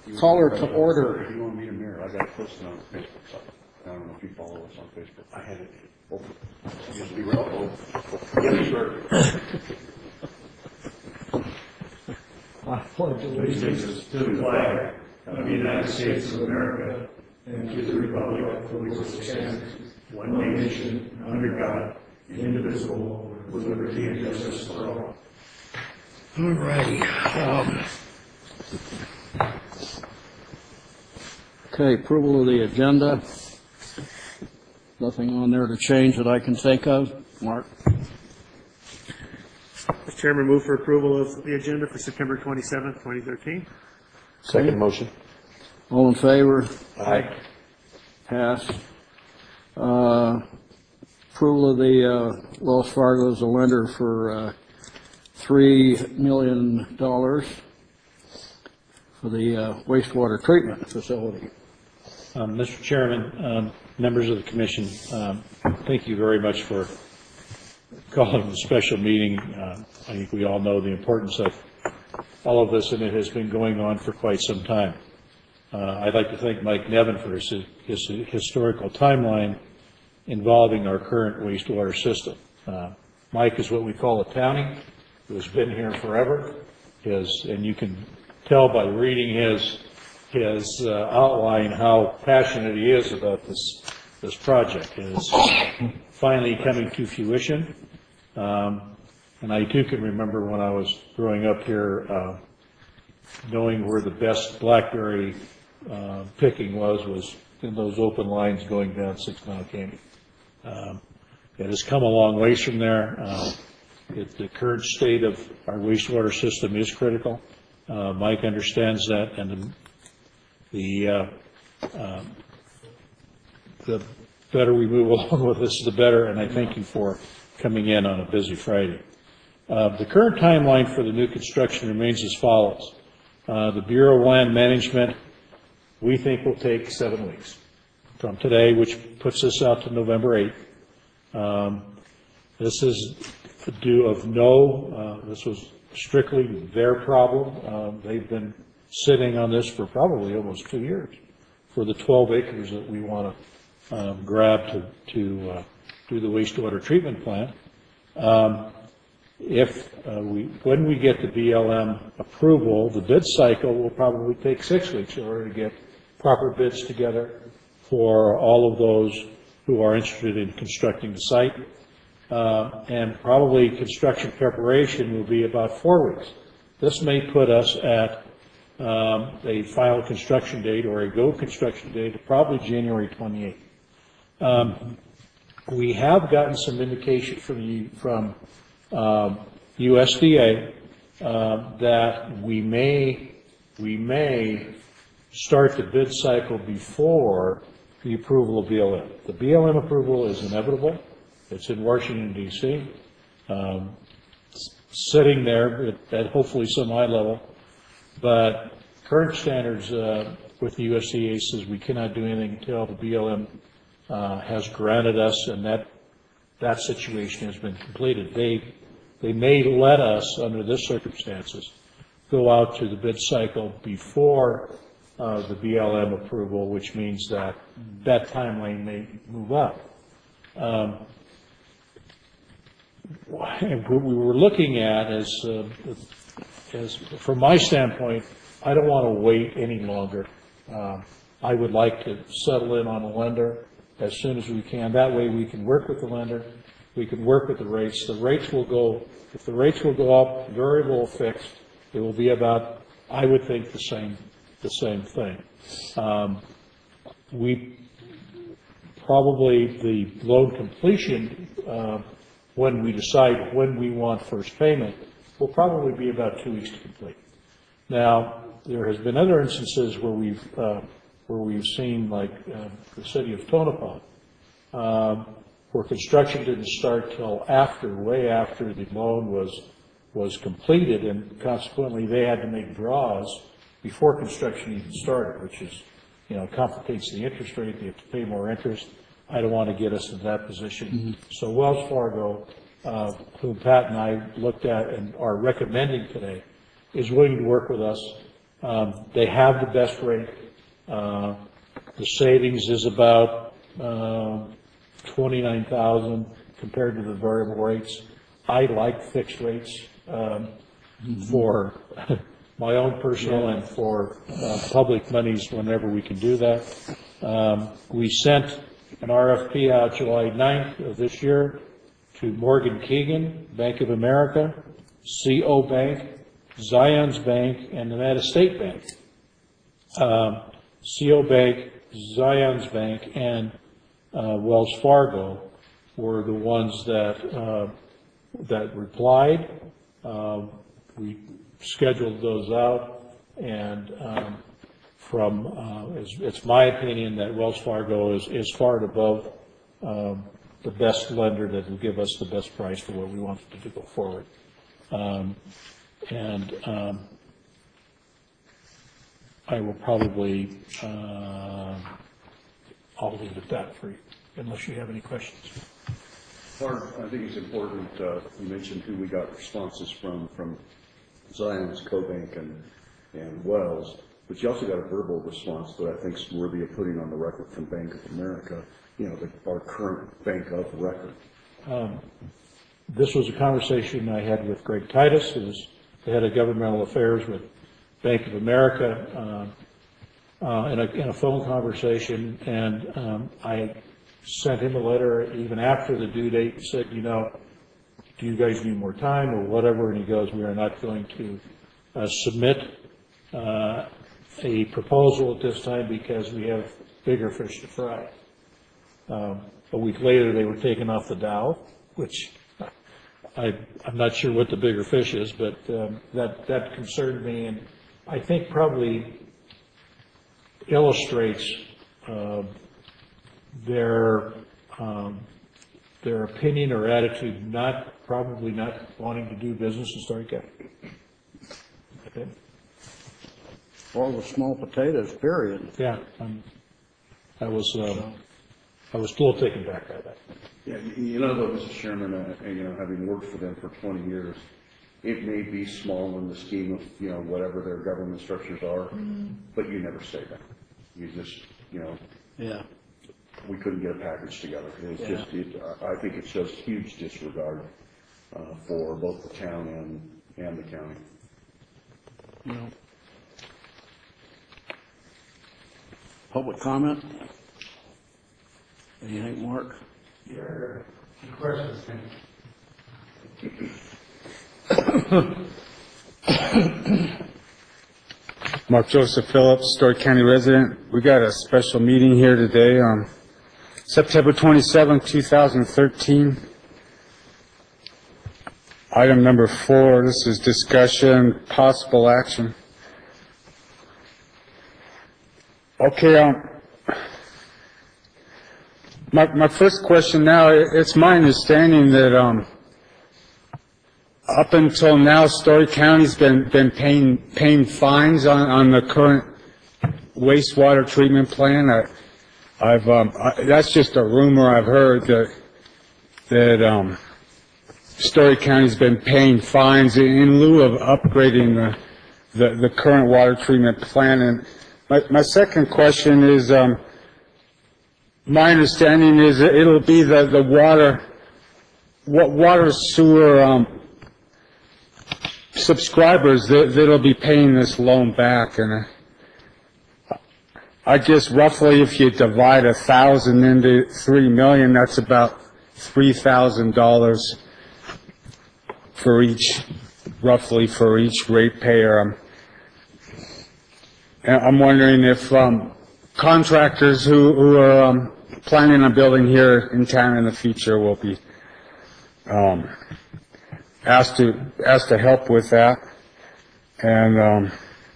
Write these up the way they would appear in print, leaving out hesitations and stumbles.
Call her to order. If you want me to mirror, I got it posted on the Facebook site. I don't know if you follow us on Facebook. I had it open. Used to be real old. Yes, sir. I pledge Allegiance to the flag of the United States of America and to the republic for which it stands, one nation, under God, indivisible, with liberty and justice for all. All righty. Okay, approval of the agenda. Nothing on there to change that I can think of. Mark? Mr. Chairman, move for approval of the agenda for September 27th, 2013. Second motion. All in favor? Aye. Passed. Approval of the Wells Fargo as a lender for $3 million for the wastewater treatment facility. Mr. Chairman, members of the Commission, thank you very much for calling the special meeting. I think we all know the importance of all of this, and it has been going on for quite some time. I'd like to thank Mike Nevin for his historical timeline involving our current wastewater system. Mike is what we call a townie, who has been here forever, and you can tell by reading his outline how passionate he is about this project. It is finally coming to fruition. And I too can remember when I was growing up here, knowing where the best blackberry picking was in those open lines going down 6 Mile Canyon. It has come a long ways from there. The current state of our wastewater system is critical. Mike understands that, and the better we move along with this, the better, and I thank you for coming in on a busy Friday. The current timeline for the new construction remains as follows. The Bureau of Land Management, we think, will take 7 weeks from today, which puts us out to November 8th. This is due of this was strictly their problem. They've been sitting on this for probably almost 2 years for the 12 acres that we want to grab to do the wastewater treatment plant. When we get the BLM approval, the bid cycle will probably take 6 weeks in order to get proper bids together for all of those who are interested in constructing the site. And probably construction preparation will be about 4 weeks. This may put us at a final construction date or a go construction date of probably January 28th. We have gotten some indication from USDA that we may start the bid cycle before the approval of BLM. The BLM approval is inevitable. It's in Washington, D.C., sitting there at hopefully some high level. But current standards with the USDA says we cannot do anything until the BLM has granted us, and that situation has been completed. They may let us, under this circumstances, go out to the bid cycle before the BLM approval, which means that timeline may move up. What we were looking at as from my standpoint, I don't want to wait any longer. I would like to settle in on a lender as soon as we can. That way we can work with the lender. We can work with the rates. The rates will go, if the rates will go up, variable fixed, it will be about, I would think, the same thing. We probably, the loan completion, when we decide when we want first payment, will probably be about 2 weeks to complete. Now, there has been other instances where we've seen, like the city of Tonopah, where construction didn't start till way after the loan was completed, and consequently they had to make draws before construction even started, which is, complicates the interest rate. They have to pay more interest. I don't want to get us in that position. Mm-hmm. So Wells Fargo, whom Pat and I looked at and are recommending today, is willing to work with us They have the best rate. The savings is about $29,000 compared to the variable rates. I like fixed rates for my own personal and for public monies whenever we can do that. We sent an RFP out July 9th of this year to Morgan Keegan, Bank of America, CO Bank, Zions Bank, and Nevada State Bank. CO Bank, Zions Bank, and Wells Fargo were the ones that replied. We scheduled those out, and it's my opinion that Wells Fargo is far and above the best lender that will give us the best price for what we want to go forward. I will probably, I'll leave it at that for you, unless you have any questions. I think it's important, you mentioned who we got responses from Zions, CoBank, and Wells, but you also got a verbal response that I think is worthy of putting on the record from Bank of America, our current bank of record. This was a conversation I had with Greg Titus, who's the head of governmental affairs with Bank of America, in a phone conversation, and I sent him a letter even after the due date and said, do you guys need more time or whatever? And he goes, we are not going to submit a proposal at this time because we have bigger fish to fry. A week later, they were taken off the Dow, which I'm not sure what the bigger fish is, but that concerned me, and I think probably illustrates their opinion or attitude, probably not wanting to do business in Story County. Okay. All the small potatoes, period. Yeah, I was a little taken back by that. Yeah, though, Mr. Chairman, having worked for them for 20 years, it may be small in the scheme of, whatever their government structures are, but you never say that. You just, Yeah. we couldn't get a package together. I think it shows huge disregard for both the town and the county. Public comment? Anything, Mark? Yeah, any questions? Mark Joseph Phillips, Story County resident. We got a special meeting here today on September 27, 2013. Item number 4, this is discussion, possible action. Okay, my first question now, it's my understanding that up until now, Story County's been paying fines on the current wastewater treatment plant. That's just a rumor I've heard that Story County's been paying fines in lieu of upgrading the current water treatment plant. And my second question is, my understanding is that it'll be the water sewer subscribers that'll be paying this loan back. And I guess roughly if you divide 1,000 into 3 million, that's about $3,000 roughly for each ratepayer. I'm wondering if contractors who are planning on building here in town in the future will be asked to help with that. And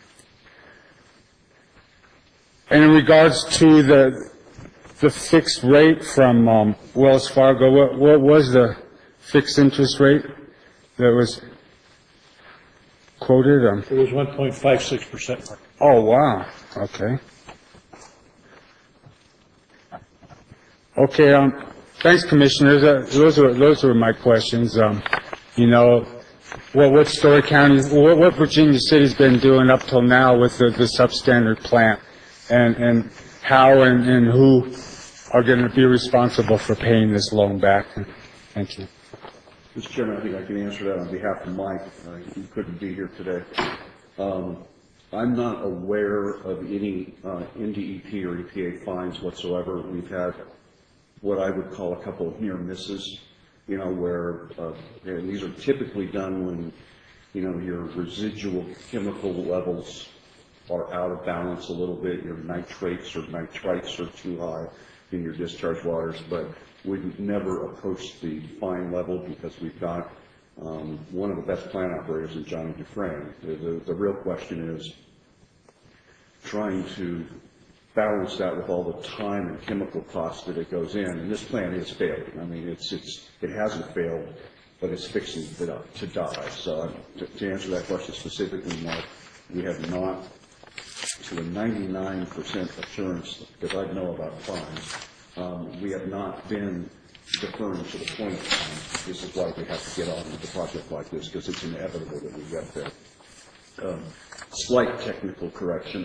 in regards to the fixed rate from Wells Fargo, what was the fixed interest rate that was quoted? It was 1.56%. Oh, wow. Okay. Okay. Thanks, Commissioners. Those were my questions. what Story County, what Virginia City's been doing up till now with the substandard plant, and how and who are going to be responsible for paying this loan back. Thank you. Mr. Chairman, I think I can answer that on behalf of Mike, who couldn't be here today. I'm not aware of any NDEP or EPA fines whatsoever. We've had what I would call a couple of near misses, where, and these are typically done when, your residual chemical levels are out of balance a little bit, your nitrates or nitrites are too high in your discharge waters, but we've never approached the fine level because we've got one of the best plant operators in Johnny Dufresne. The real question is trying to balance that with all the time and chemical costs that it goes in, and this plant is failing. I mean, it hasn't failed, but it's fixing to die. So to answer that question specifically, Mark, we have not, to a 99% assurance, because I know about fines, we have not been deferring to the point of time. This is why we have to get on with a project like this, because it's inevitable that we get there. Slight technical correction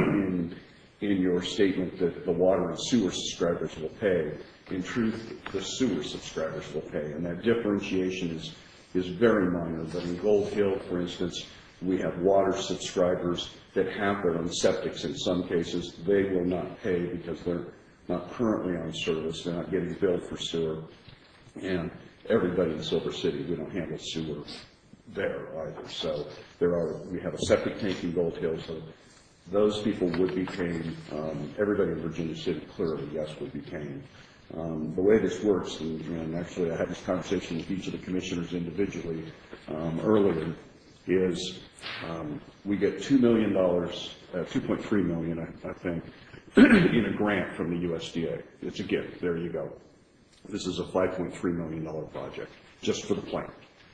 in your statement that the water and sewer subscribers will pay. In truth, the sewer subscribers will pay, and that differentiation is very minor. But in Gold Hill, for instance, we have water subscribers that have their own septics. In some cases, they will not pay because they're not currently on service. They're not getting billed for sewer. And everybody in Silver City, we don't handle sewer there either. So we have a septic tank in Gold Hill, so those people would be paying. Everybody in Virginia City clearly, yes, would be paying. The way this works, and actually I had this conversation with each of the commissioners individually earlier, is we get $2 million, $2.3 million, I think, in a grant from the USDA. It's a gift. There you go. This is a $5.3 million project just for the plant.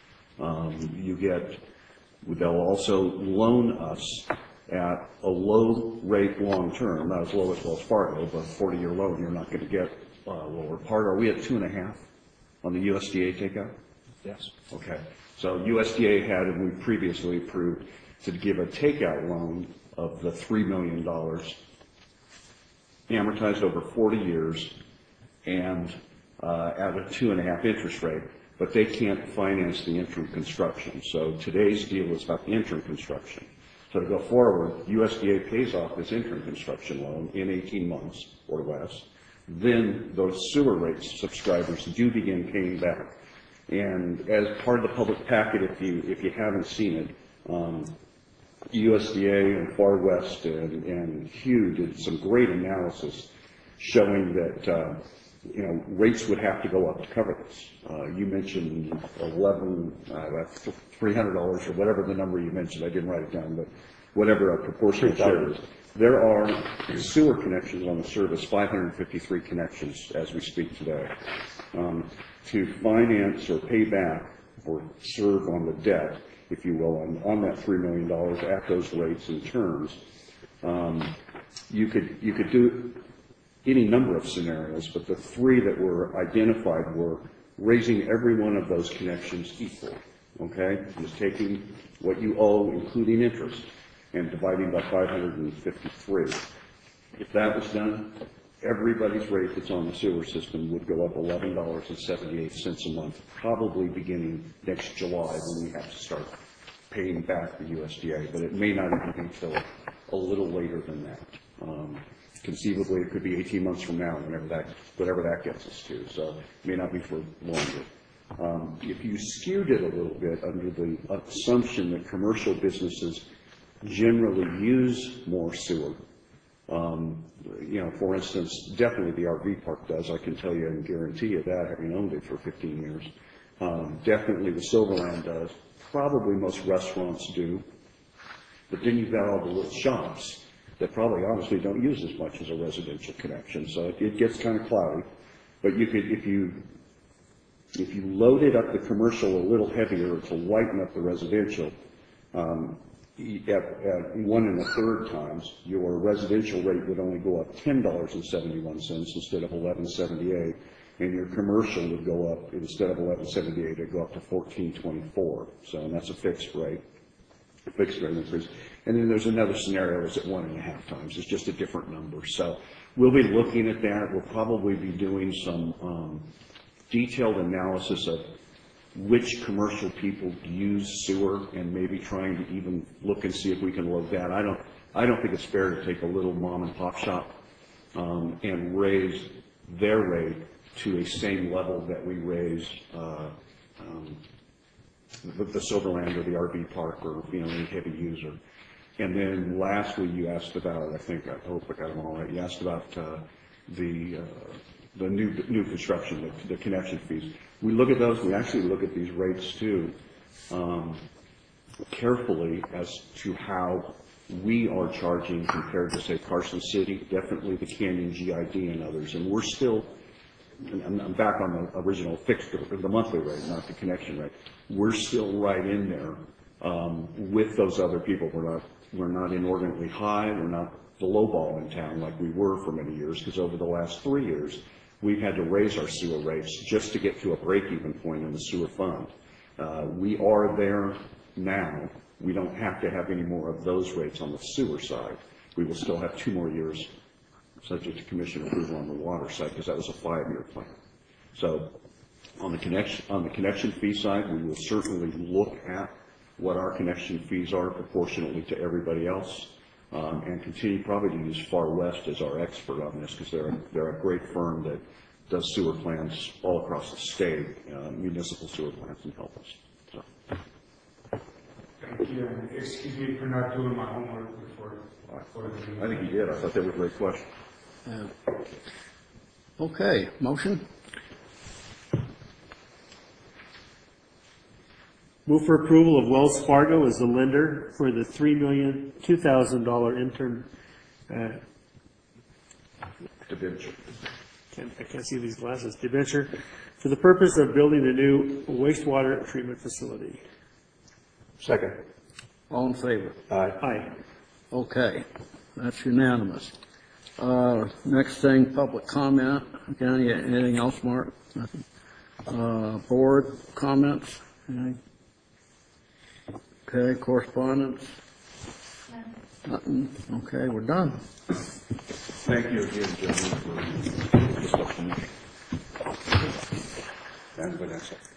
They'll also loan us at a low rate long term, not as low as Wells Fargo, but a 40-year loan. You're not going to get lower part. Are we at 2.5 on the USDA takeout? Yes. Okay. So USDA had, and we previously approved, to give a takeout loan of the $3 million amortized over 40 years and at a 2.5 interest rate, but they can't finance the interim construction. So today's deal is about the interim construction. So to go forward, USDA pays off this interim construction loan in 18 months or less. Then those sewer rates subscribers do begin paying back. And as part of the public packet, if you haven't seen it, USDA and Far West and Hugh did some great analysis showing that rates would have to go up to cover this. You mentioned $300 or whatever the number you mentioned. I didn't write it down, but whatever a proportional share is. There are sewer connections on the service, 553 connections as we speak today. To finance or pay back or serve on the debt, if you will, on that $3 million at those rates and terms, you could do any number of scenarios, but the three that were identified were raising every one of those connections equal, okay? Just taking what you owe, including interest, and dividing by 553. If that was done, everybody's rate that's on the sewer system would go up $11.78 a month, probably beginning next July when we have to start paying back the USDA, but it may not even be until a little later than that. Conceivably, it could be 18 months from now, whatever that gets us to. So it may not be for longer. If you skewed it a little bit under the assumption that commercial businesses generally use more sewer, for instance, definitely the RV park does. I can tell you and guarantee you that, having owned it for 15 years. Definitely the Silverland does. Probably most restaurants do. But then you've got all the little shops that probably honestly don't use as much as a residential connection. So it gets kind of cloudy. But you could, if you loaded up the commercial a little heavier to lighten up the residential, at 1 1/3 times, your residential rate would only go up $10.71 instead of $11.78. and your commercial would go up, instead of 1178, it'd go up to 1424. So, and that's a fixed rate increase. And then there's another scenario that's at 1.5 times. It's just a different number. So we'll be looking at that. We'll probably be doing some detailed analysis of which commercial people use sewer and maybe trying to even look and see if we can load that. I don't think it's fair to take a little mom and pop shop and raise their rate to a same level that we raise the Silverland or the RV park or, any heavy user. And then lastly, you asked about, I hope I got them all right, you asked about the new construction, the connection fees. We look at those, we actually look at these rates too, carefully as to how we are charging compared to, say, Carson City, definitely the Canyon GID and others. And we're still, and I'm back on the original fixed, the monthly rate, not the connection rate. We're still right in there with those other people. We're not inordinately high. We're not the low ball in town like we were for many years, because over the last 3 years, we've had to raise our sewer rates just to get to a break-even point in the sewer fund. We are there now. We don't have to have any more of those rates on the sewer side. We will still have 2 more years subject to commission approval on the water side, because that was a 5-year plan. So on the connection fee side, we will certainly look at what our connection fees are proportionately to everybody else, and continue probably to use Far West as our expert on this, because they're a great firm that does sewer plants all across the state, municipal sewer plants, and help us. So. Thank you, and excuse me for not doing my homework before the meeting. I think you did. I thought they were great questions. Okay, motion? Move for approval of Wells Fargo as the lender for the $3,002,000 intern, Debenture. I can't see these glasses, debenture, for the purpose of building a new wastewater treatment facility. Second. All in favor? Aye. Okay, that's unanimous. Next thing, public comment. Again, anything else, Mark? Nothing. Board comments? Anything? Okay, correspondence? Nothing. Okay, we're done. Thank you again, gentlemen, for this opportunity. And Vanessa.